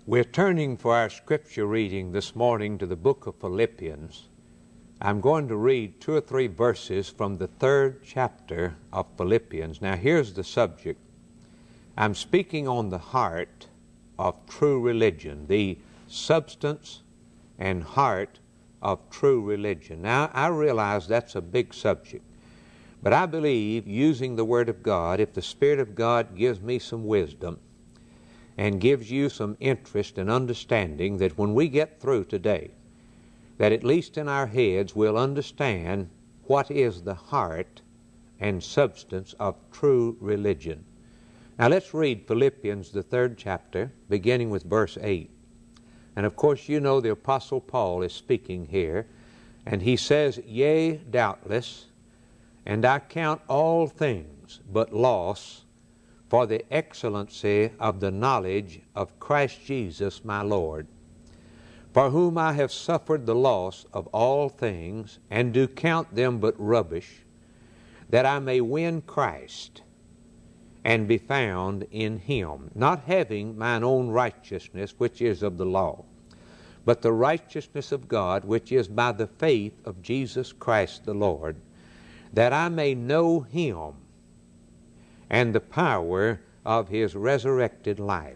We're turning for our scripture reading this morning to the book of Philippians. I'm going to read 2 or 3 verses from the 3rd chapter of Philippians. Now here's the subject. I'm speaking on the heart of true religion, the substance and heart of true religion. Now I realize that's a big subject, but I believe using the Word of God, if the Spirit of God gives me some wisdom and gives you some interest and understanding, that when we get through today, that at least in our heads we'll understand what is the heart and substance of true religion. Now let's read Philippians, the 3rd chapter, beginning with verse 8. And of course you know the Apostle Paul is speaking here, and he says, "Yea, doubtless, and I count all things but loss for the excellency of the knowledge of Christ Jesus my Lord, for whom I have suffered the loss of all things, and do count them but rubbish, that I may win Christ, and be found in Him, not having mine own righteousness, which is of the law, but the righteousness of God, which is by the faith of Jesus Christ the Lord, that I may know Him, and the power of His resurrected life."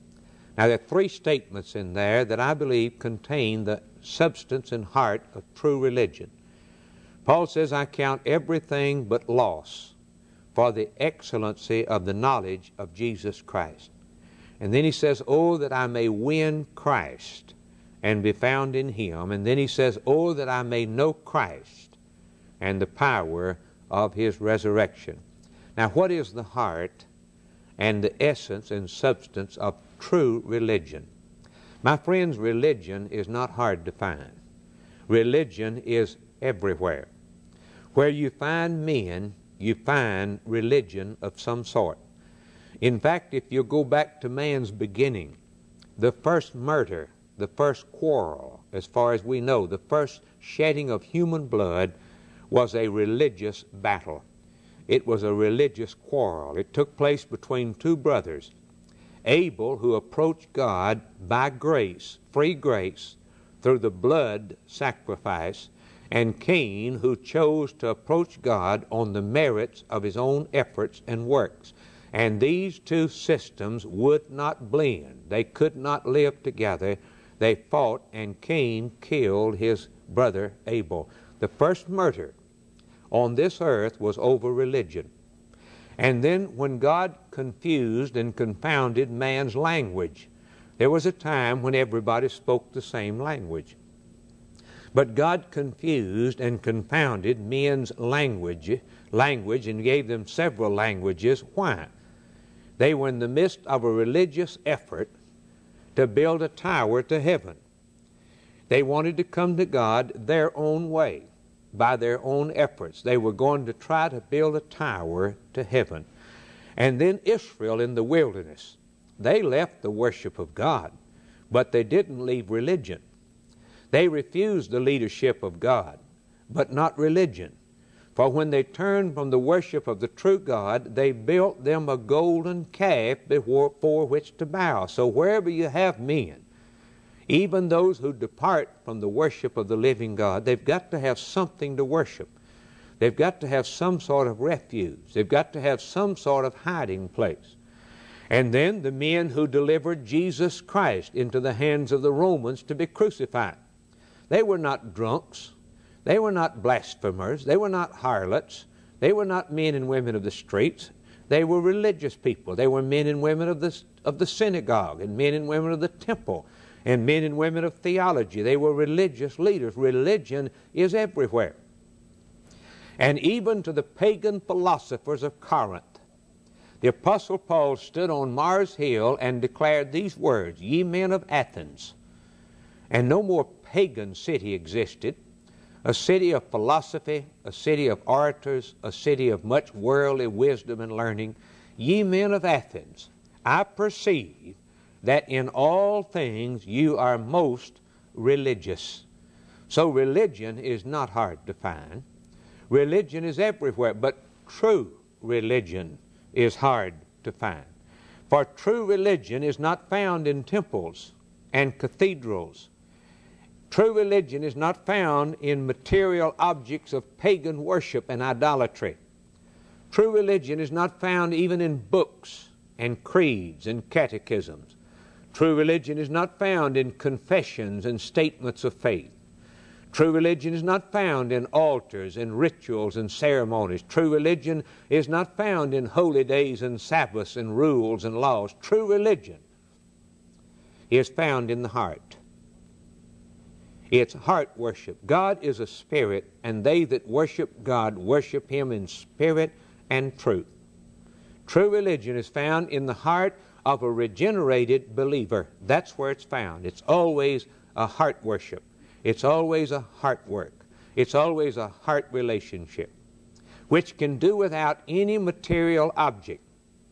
Now there are 3 statements in there that I believe contain the substance and heart of true religion. Paul says, "I count everything but loss for the excellency of the knowledge of Jesus Christ." And then he says, "Oh, that I may win Christ and be found in Him." And then he says, "Oh, that I may know Christ and the power of His resurrection." Now, what is the heart and the essence and substance of true religion? My friends, religion is not hard to find. Religion is everywhere. Where you find men, you find religion of some sort. In fact, if you go back to man's beginning, the first murder, the first quarrel, as far as we know, the first shedding of human blood was a religious battle. It was a religious quarrel. It took place between 2 brothers. Abel, who approached God by grace, free grace, through the blood sacrifice, and Cain, who chose to approach God on the merits of his own efforts and works. And these 2 systems would not blend. They could not live together. They fought, and Cain killed his brother Abel. The first murder on this earth was over religion. And then when God confused and confounded man's language, there was a time when everybody spoke the same language. But God confused and confounded men's language and gave them several languages. Why? They were in the midst of a religious effort to build a tower to heaven. They wanted to come to God their own way, by their own efforts. They were going to try to build a tower to heaven. And then Israel in the wilderness, they left the worship of God, but they didn't leave religion. They refused the leadership of God, but not religion. For when they turned from the worship of the true God, they built them a golden calf before which to bow. So wherever you have men, even those who depart from the worship of the living God, they've got to have something to worship. They've got to have some sort of refuge. They've got to have some sort of hiding place. And then the men who delivered Jesus Christ into the hands of the Romans to be crucified, they were not drunks. They were not blasphemers. They were not harlots. They were not men and women of the streets. They were religious people. They were men and women of the synagogue, and men and women of the temple, and men and women of theology. They were religious leaders. Religion is everywhere. And even to the pagan philosophers of Corinth, the Apostle Paul stood on Mars Hill and declared these words, "Ye men of Athens." And no more pagan city existed, a city of philosophy, a city of orators, a city of much worldly wisdom and learning. "Ye men of Athens, I perceive that in all things you are most religious." So religion is not hard to find. Religion is everywhere, but true religion is hard to find. For true religion is not found in temples and cathedrals. True religion is not found in material objects of pagan worship and idolatry. True religion is not found even in books and creeds and catechisms. True religion is not found in confessions and statements of faith. True religion is not found in altars and rituals and ceremonies. True religion is not found in holy days and Sabbaths and rules and laws. True religion is found in the heart. It's heart worship. God is a spirit, and they that worship God worship Him in spirit and truth. True religion is found in the heart of a regenerated believer. That's where it's found. It's always a heart worship. It's always a heart work. It's always a heart relationship, which can do without any material object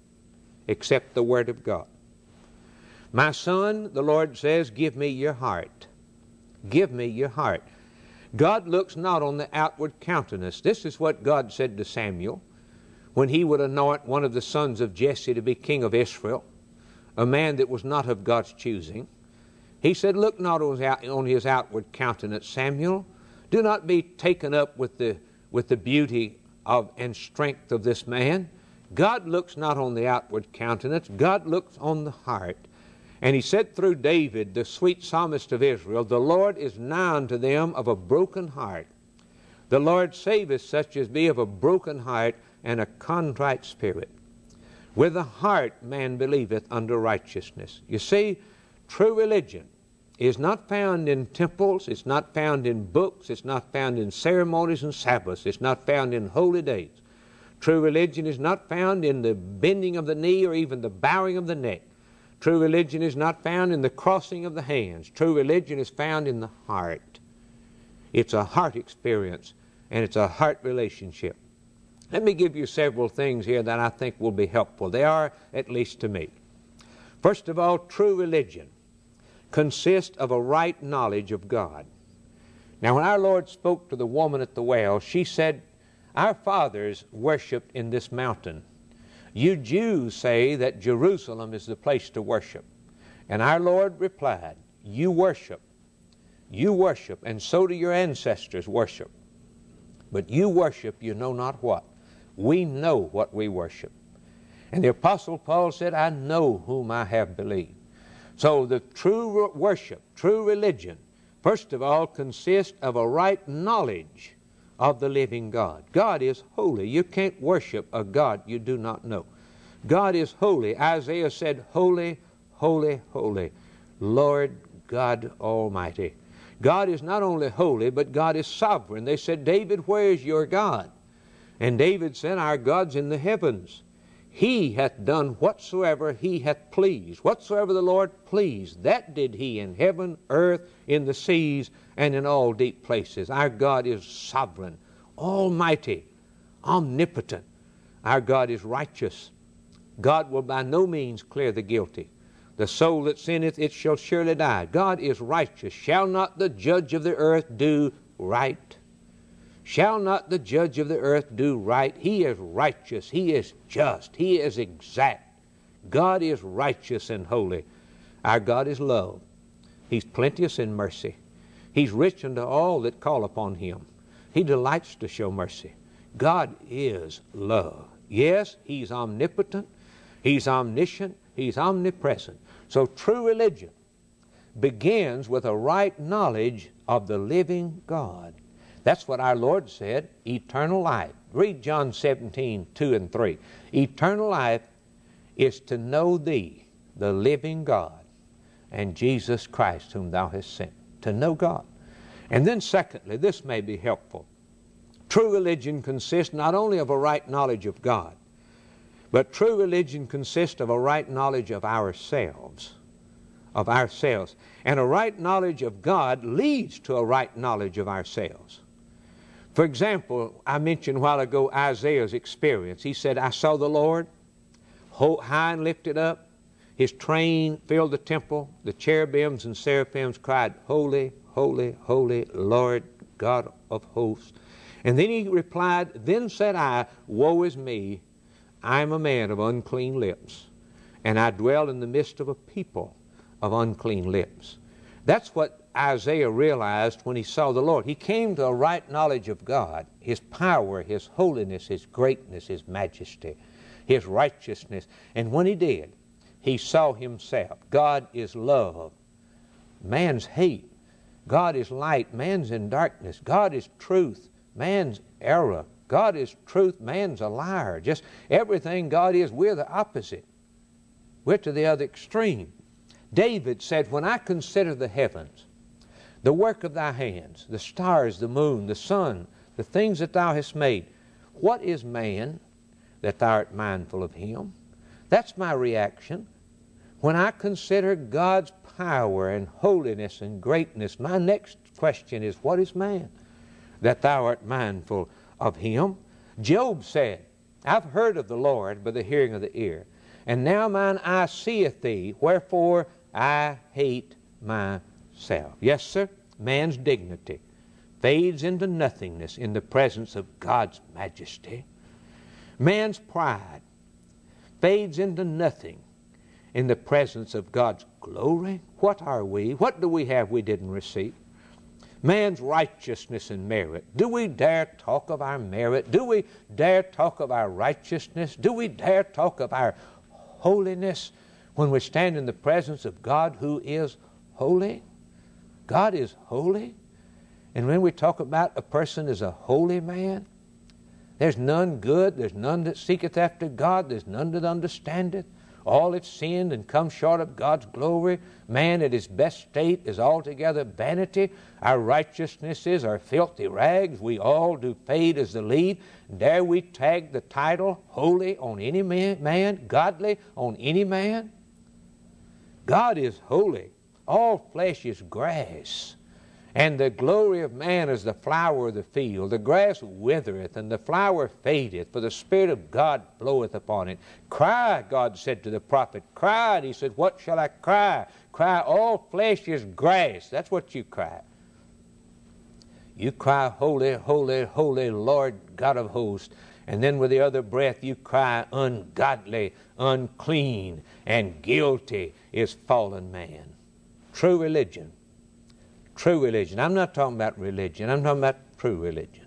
except the Word of God. My son, the Lord says, give me your heart. Give me your heart. God looks not on the outward countenance. This is what God said to Samuel when he would anoint one of the sons of Jesse to be king of Israel, a man that was not of God's choosing. He said, look not on his outward countenance, Samuel. Do not be taken up with the beauty and strength of this man. God looks not on the outward countenance. God looks on the heart. And he said through David, the sweet psalmist of Israel, the Lord is nigh unto them of a broken heart. The Lord saveth such as be of a broken heart and a contrite spirit. With the heart man believeth unto righteousness. You see, true religion is not found in temples. It's not found in books. It's not found in ceremonies and Sabbaths. It's not found in holy days. True religion is not found in the bending of the knee or even the bowing of the neck. True religion is not found in the crossing of the hands. True religion is found in the heart. It's a heart experience, and it's a heart relationship. Let me give you several things here that I think will be helpful. They are, at least to me. First of all, true religion consists of a right knowledge of God. Now, when our Lord spoke to the woman at the well, she said, our fathers worshipped in this mountain. You Jews say that Jerusalem is the place to worship. And our Lord replied, you worship, and so do your ancestors worship. But you worship, you know not what. We know what we worship. And the Apostle Paul said, I know whom I have believed. So the true worship, true religion, first of all, consists of a right knowledge of the living God. God is holy. You can't worship a God you do not know. God is holy. Isaiah said, holy, holy, holy, Lord God Almighty. God is not only holy, but God is sovereign. They said, David, where is your God? And David said, our God's in the heavens. He hath done whatsoever he hath pleased. Whatsoever the Lord pleased, that did he in heaven, earth, in the seas, and in all deep places. Our God is sovereign, almighty, omnipotent. Our God is righteous. God will by no means clear the guilty. The soul that sinneth, it shall surely die. God is righteous. Shall not the judge of the earth do right? Shall not the judge of the earth do right? He is righteous. He is just. He is exact. God is righteous and holy. Our God is love. He's plenteous in mercy. He's rich unto all that call upon Him. He delights to show mercy. God is love. Yes, He's omnipotent. He's omniscient. He's omnipresent. So true religion begins with a right knowledge of the living God. That's what our Lord said, eternal life. Read John 17, 2 and 3. Eternal life is to know Thee, the living God, and Jesus Christ whom Thou hast sent. To know God. And then secondly, this may be helpful. True religion consists not only of a right knowledge of God, but true religion consists of a right knowledge of ourselves. Of ourselves. And a right knowledge of God leads to a right knowledge of ourselves. For example, I mentioned a while ago Isaiah's experience. He said, I saw the Lord high and lifted up. His train filled the temple. The cherubims and seraphims cried, Holy, holy, holy, Lord God of hosts. And then he replied, Then said I, Woe is me, I am a man of unclean lips, and I dwell in the midst of a people of unclean lips. That's what Isaiah realized when he saw the Lord. He came to a right knowledge of God, His power, His holiness, His greatness, His majesty, His righteousness. And when he did, he saw himself. God is love. Man's hate. God is light. Man's in darkness. God is truth. Man's error. God is truth. Man's a liar. Just everything God is, we're the opposite. We're to the other extreme. David said, when I consider the heavens, the work of thy hands, the stars, the moon, the sun, the things that thou hast made, what is man that thou art mindful of him? That's my reaction. When I consider God's power and holiness and greatness, my next question is, what is man that thou art mindful of him? Job said, I've heard of the Lord by the hearing of the ear, and now mine eye seeth thee, wherefore I hate myself. Yes, sir, man's dignity fades into nothingness in the presence of God's majesty. Man's pride fades into nothing in the presence of God's glory. What are we? What do we have we didn't receive? Man's righteousness and merit. Do we dare talk of our merit? Do we dare talk of our righteousness? Do we dare talk of our holiness when we stand in the presence of God who is holy? God is holy. And when we talk about a person as a holy man, there's none good, there's none that seeketh after God, there's none that understandeth. All have sinned and come short of God's glory. Man at his best state is altogether vanity. Our righteousnesses are filthy rags. We all do fade as the leaf. Dare we tag the title holy on any man, godly on any man? God is holy. All flesh is grass. And the glory of man is the flower of the field. The grass withereth, and the flower fadeth, for the Spirit of God bloweth upon it. Cry, God said to the prophet. Cry. And he said, what shall I cry? Cry, all flesh is grass. That's what you cry. You cry, holy, holy, holy, Lord God of hosts. And then with the other breath you cry, ungodly, unclean, and guilty is fallen man. True religion. True religion. I'm not talking about religion. I'm talking about true religion.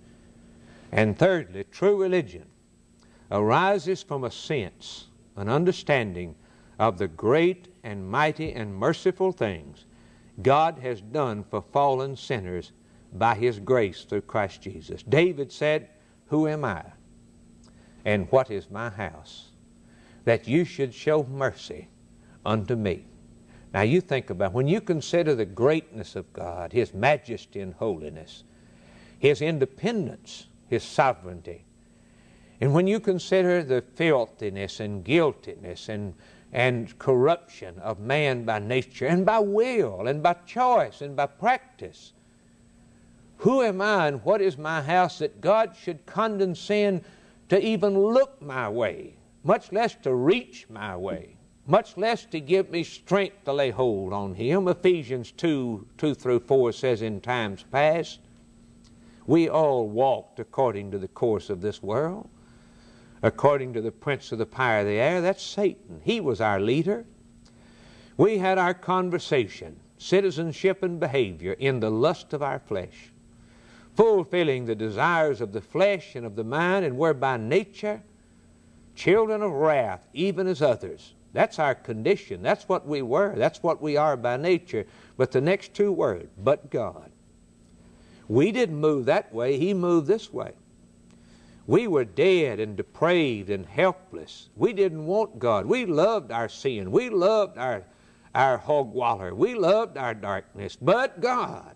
And thirdly, true religion arises from a sense, an understanding of the great and mighty and merciful things God has done for fallen sinners by His grace through Christ Jesus. David said, who am I? And what is my house? That you should show mercy unto me. Now you think about, when you consider the greatness of God, His majesty and holiness, His independence, His sovereignty, and when you consider the filthiness and guiltiness and corruption of man by nature and by will and by choice and by practice, who am I and what is my house that God should condescend to even look my way, much less to reach my way? Much less to give me strength to lay hold on Him. Ephesians 2:2-4 says, in times past, we all walked according to the course of this world, according to the prince of the power of the air. That's Satan. He was our leader. We had our conversation, citizenship and behavior in the lust of our flesh, fulfilling the desires of the flesh and of the mind, and were by nature children of wrath, even as others. That's our condition. That's what we were. That's what we are by nature. But the next two words, but God. We didn't move that way. He moved this way. We were dead and depraved and helpless. We didn't want God. We loved our sin. We loved our hogwaller. We loved our darkness. But God,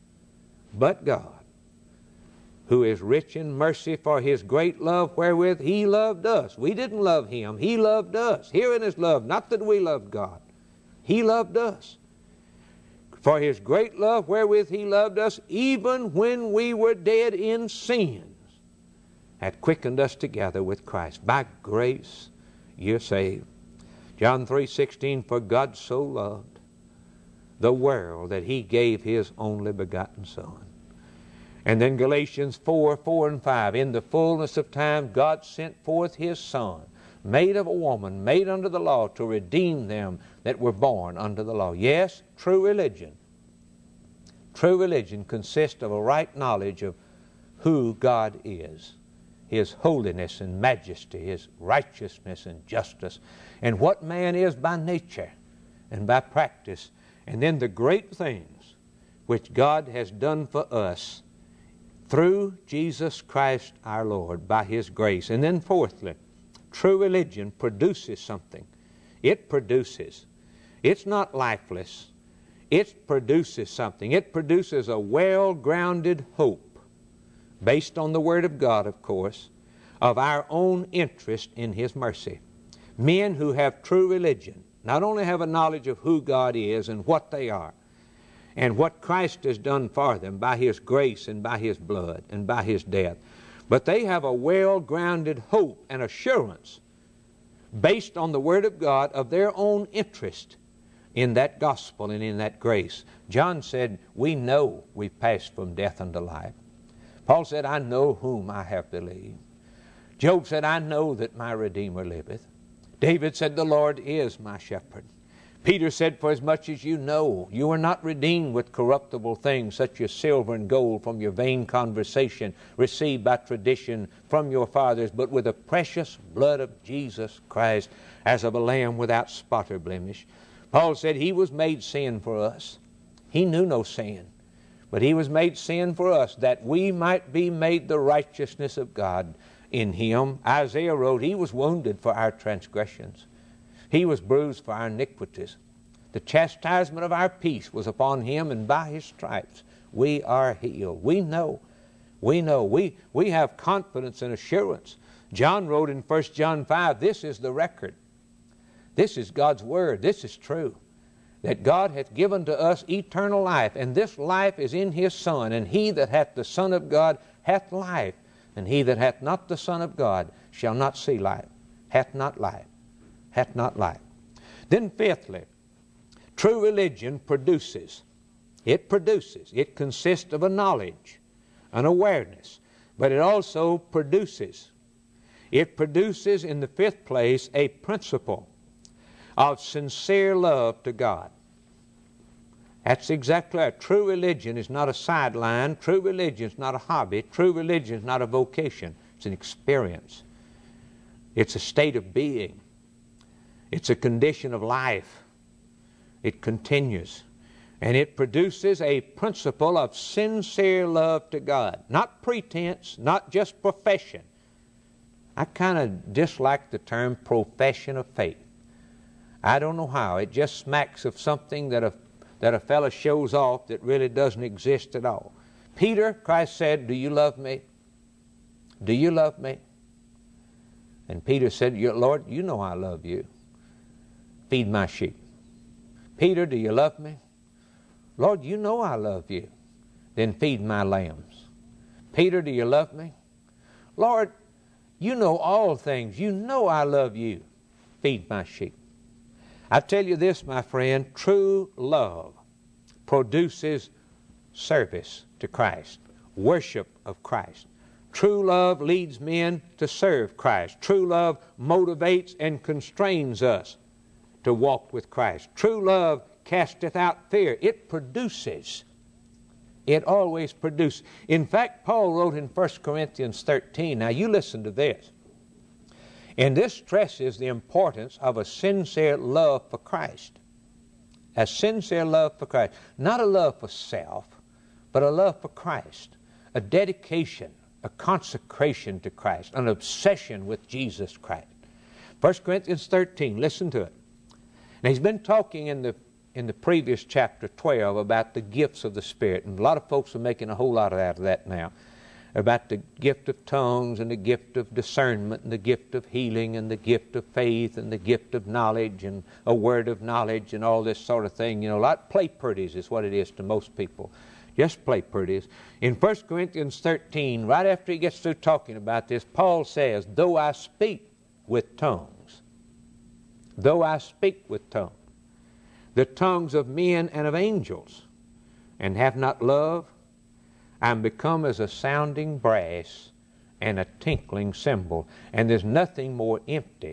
who is rich in mercy for His great love wherewith He loved us. We didn't love Him. He loved us. Herein is love, not that we loved God. He loved us. For His great love wherewith He loved us, even when we were dead in sins, hath quickened us together with Christ. By grace you're saved. John 3:16, for God so loved the world that He gave His only begotten Son. And then Galatians 4:4 and 5, in the fullness of time God sent forth His Son, made of a woman, made under the law to redeem them that were born under the law. Yes, true religion consists of a right knowledge of who God is, His holiness and majesty, His righteousness and justice, and what man is by nature and by practice, and then the great things which God has done for us through Jesus Christ our Lord by His grace. And then fourthly, true religion produces something. It produces. It's not lifeless. It produces something. It produces a well-grounded hope, based on the Word of God, of course, of our own interest in His mercy. Men who have true religion not only have a knowledge of who God is and what they are, and what Christ has done for them by His grace and by His blood and by His death, but they have a well-grounded hope and assurance based on the Word of God of their own interest in that gospel and in that grace. John said, we know we've passed from death unto life. Paul said, I know whom I have believed. Job said, I know that my Redeemer liveth. David said, the Lord is my shepherd. Peter said, for as much as you know, you are not redeemed with corruptible things such as silver and gold from your vain conversation received by tradition from your fathers, but with the precious blood of Jesus Christ, as of a lamb without spot or blemish. Paul said he was made sin for us. He knew no sin, but He was made sin for us, that we might be made the righteousness of God in Him. Isaiah wrote, He was wounded for our transgressions. He was bruised for our iniquities. The chastisement of our peace was upon Him, and by His stripes we are healed. We know. We have confidence and assurance. John wrote in 1 John 5, this is the record. This is God's Word. This is true. That God hath given to us eternal life, and this life is in His Son. And he that hath the Son of God hath life, and he that hath not the Son of God shall not see life. Hath not life. Hath not life. Then fifthly, true religion produces. It produces. It consists of a knowledge, an awareness, but it also produces. It produces, in the fifth place, a principle of sincere love to God. That's exactly right. True religion is not a sideline. True religion is not a hobby. True religion is not a vocation. It's an experience. It's a state of being. It's a condition of life. It continues. And it produces a principle of sincere love to God. Not pretense, not just profession. I kind of dislike the term profession of faith. I don't know how. It just smacks of something that a fellow shows off that really doesn't exist at all. Peter, Christ said, do you love me? Do you love me? And Peter said, Lord, you know I love you. Feed my sheep. Peter, do you love me? Lord, you know I love you. Then feed my lambs. Peter, do you love me? Lord, you know all things. You know I love you. Feed my sheep. I tell you this, my friend, true love produces service to Christ, worship of Christ. True love leads men to serve Christ. True love motivates and constrains us to walk with Christ. True love casteth out fear. It produces. It always produces. In fact, Paul wrote in 1 Corinthians 13, now you listen to this. And this stresses the importance of a sincere love for Christ. A sincere love for Christ. Not a love for self, but a love for Christ. A dedication, a consecration to Christ. An obsession with Jesus Christ. 1 Corinthians 13, listen to it. Now he's been talking in the previous chapter 12 about the gifts of the Spirit. And a lot of folks are making a whole lot out of that now. About the gift of tongues and the gift of discernment and the gift of healing and the gift of faith and the gift of knowledge and a word of knowledge and all this sort of thing. You know, like play pretties is what it is to most people. Just play pretties. In 1 Corinthians 13, right after he gets through talking about this, Paul says, though I speak with tongues, though I speak with tongues, the tongues of men and of angels, and have not love, I am become as a sounding brass and a tinkling cymbal. And there's nothing more empty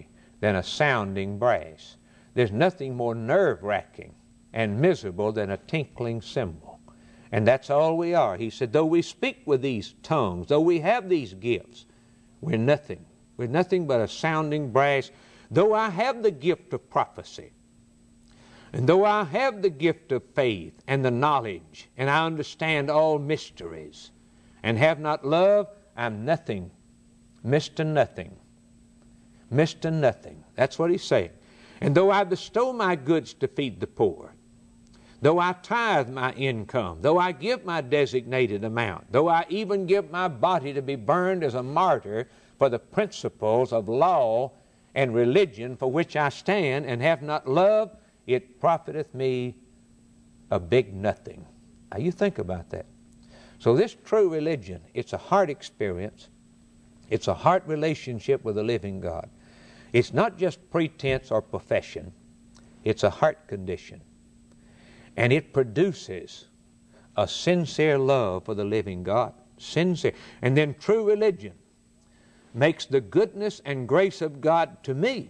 than a sounding brass. There's nothing more nerve-wracking and miserable than a tinkling cymbal. And that's all we are. He said, though we speak with these tongues, though we have these gifts, we're nothing. We're nothing but a sounding brass. Though I have the gift of prophecy, and though I have the gift of faith and the knowledge, and I understand all mysteries, and have not love, I'm nothing. Mr. Nothing. Mr. Nothing. That's what he's saying. And though I bestow my goods to feed the poor, though I tithe my income, though I give my designated amount, though I even give my body to be burned as a martyr for the principles of law and religion for which I stand, and have not love, it profiteth me a big nothing. Now you think about that. So this true religion, it's a heart experience. It's a heart relationship with the living God. It's not just pretense or profession. It's a heart condition. And it produces a sincere love for the living God. Sincere. And then true religion makes the goodness and grace of God to me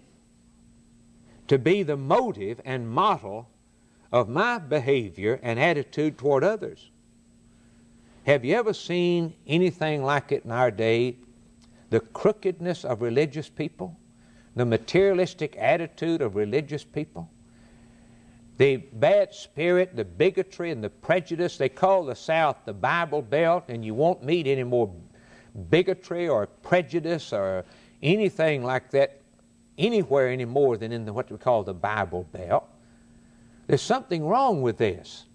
to be the motive and model of my behavior and attitude toward others. Have you ever seen anything like it in our day? The crookedness of religious people, the materialistic attitude of religious people, the bad spirit, the bigotry and the prejudice. They call the South the Bible Belt, and you won't meet any more bigotry or prejudice or anything like that anywhere any more than in what we call the Bible Belt. There's something wrong with this.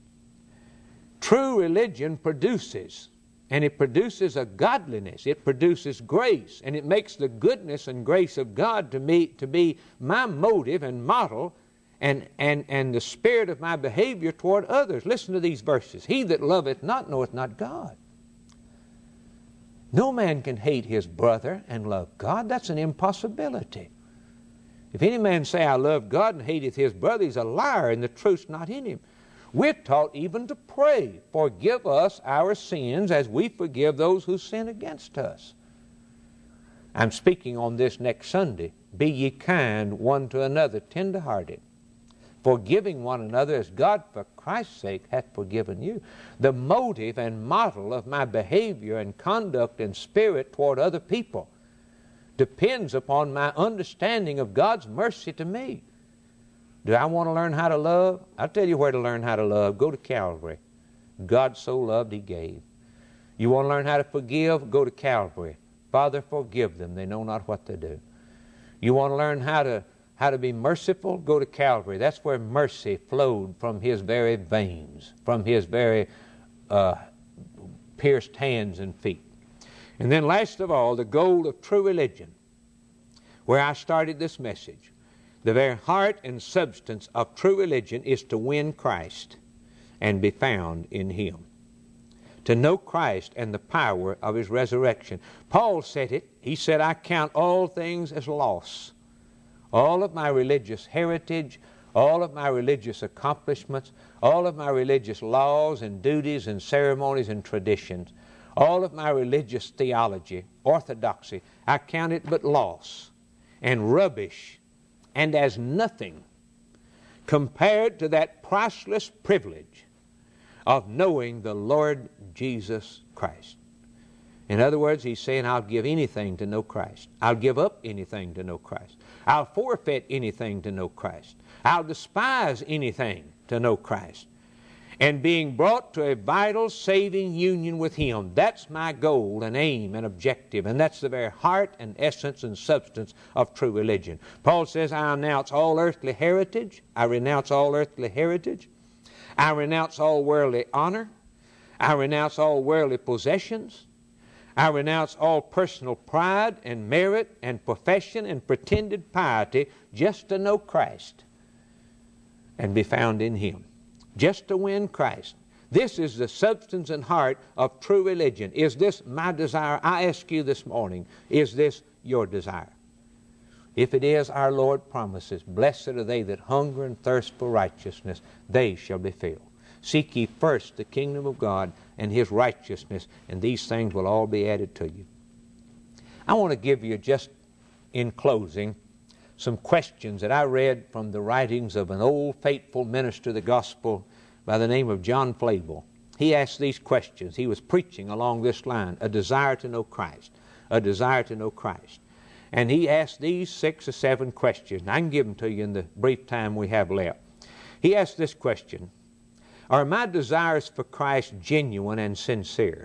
True religion produces, and it produces a godliness. It produces grace, and it makes the goodness and grace of God to me to be my motive and model and the spirit of my behavior toward others. Listen to these verses. He that loveth not knoweth not God. No man can hate his brother and love God. That's an impossibility. If any man say, I love God, and hateth his brother, he's a liar, and the truth's not in him. We're taught even to pray, forgive us our sins as we forgive those who sin against us. I'm speaking on this next Sunday. Be ye kind one to another, tender-hearted, forgiving one another as God for Christ's sake hath forgiven you. The motive and model of my behavior and conduct and spirit toward other people depends upon my understanding of God's mercy to me. Do I want to learn how to love? I'll tell you where to learn how to love. Go to Calvary. God so loved, He gave. You want to learn how to forgive? Go to Calvary. Father, forgive them. They know not what they do. You want to learn how to be merciful? Go to Calvary. That's where mercy flowed from His very veins, from His very pierced hands and feet. And then last of all, the goal of true religion, where I started this message. The very heart and substance of true religion is to win Christ and be found in Him. To know Christ and the power of His resurrection. Paul said it. He said, I count all things as loss. All of my religious heritage, all of my religious accomplishments, all of my religious laws and duties and ceremonies and traditions, all of my religious theology, orthodoxy, I count it but loss and rubbish and as nothing compared to that priceless privilege of knowing the Lord Jesus Christ. In other words, he's saying, I'll give anything to know Christ. I'll give up anything to know Christ. I'll forfeit anything to know Christ. I'll despise anything to know Christ. And being brought to a vital saving union with Him, that's my goal and aim and objective. And that's the very heart and essence and substance of true religion. Paul says, I renounce all earthly heritage. I renounce all earthly heritage. I renounce all worldly honor. I renounce all worldly possessions. I renounce all personal pride and merit and profession and pretended piety just to know Christ and be found in Him. Just to win Christ. This is the substance and heart of true religion. Is this my desire? I ask you this morning, is this your desire? If it is, our Lord promises, blessed are they that hunger and thirst for righteousness, they shall be filled. Seek ye first the kingdom of God and His righteousness, and these things will all be added to you. I want to give you, just in closing, some questions that I read from the writings of an old faithful minister of the gospel by the name of John Flavel. He asked these questions. He was preaching along this line, a desire to know Christ, a desire to know Christ. And he asked these 6 or 7 questions. I can give them to you in the brief time we have left. He asked this question: are my desires for Christ genuine and sincere?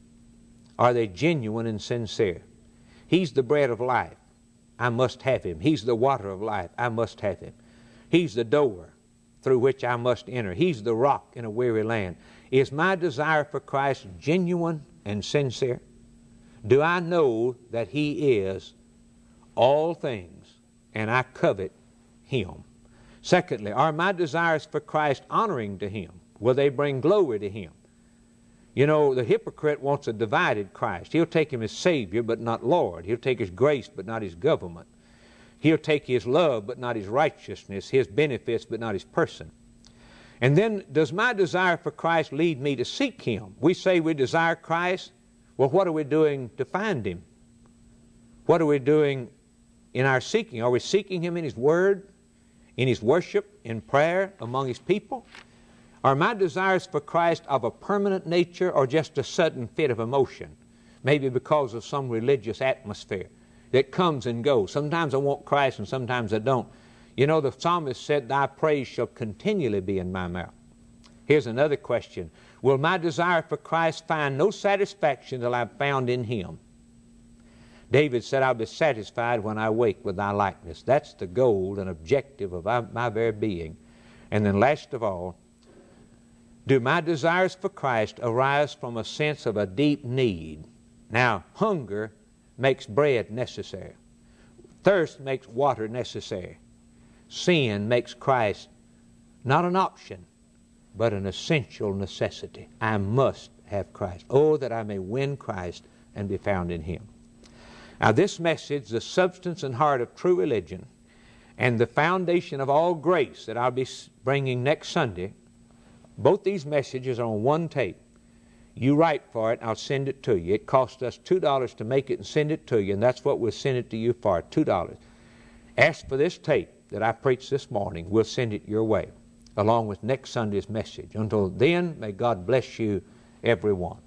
Are they genuine and sincere? He's the bread of life. I must have Him. He's the water of life. I must have Him. He's the door through which I must enter. He's the rock in a weary land. Is my desire for Christ genuine and sincere? Do I know that He is all things and I covet Him? Secondly, are my desires for Christ honoring to Him? Will they bring glory to Him? You know, the hypocrite wants a divided Christ. He'll take Him as Savior, but not Lord. He'll take His grace, but not His government. He'll take His love, but not His righteousness, His benefits, but not His person. And then, does my desire for Christ lead me to seek Him? We say we desire Christ. Well, what are we doing to find Him? What are we doing in our seeking? Are we seeking Him in His Word, in His worship, in prayer, among His people? Are my desires for Christ of a permanent nature or just a sudden fit of emotion? Maybe because of some religious atmosphere that comes and goes. Sometimes I want Christ and sometimes I don't. You know, the psalmist said, thy praise shall continually be in my mouth. Here's another question. Will my desire for Christ find no satisfaction till I've found in Him? David said, I'll be satisfied when I wake with thy likeness. That's the goal and objective of my very being. And then last of all, do my desires for Christ arise from a sense of a deep need? Now, hunger makes bread necessary. Thirst makes water necessary. Sin makes Christ not an option, but an essential necessity. I must have Christ. Oh, that I may win Christ and be found in Him. Now, this message, the substance and heart of true religion, and the foundation of all grace that I'll be bringing next Sunday, both these messages are on one tape. You write for it, I'll send it to you. It cost us $2 to make it and send it to you, and that's what we'll send it to you for, $2. Ask for this tape that I preached this morning. We'll send it your way, along with next Sunday's message. Until then, may God bless you, everyone.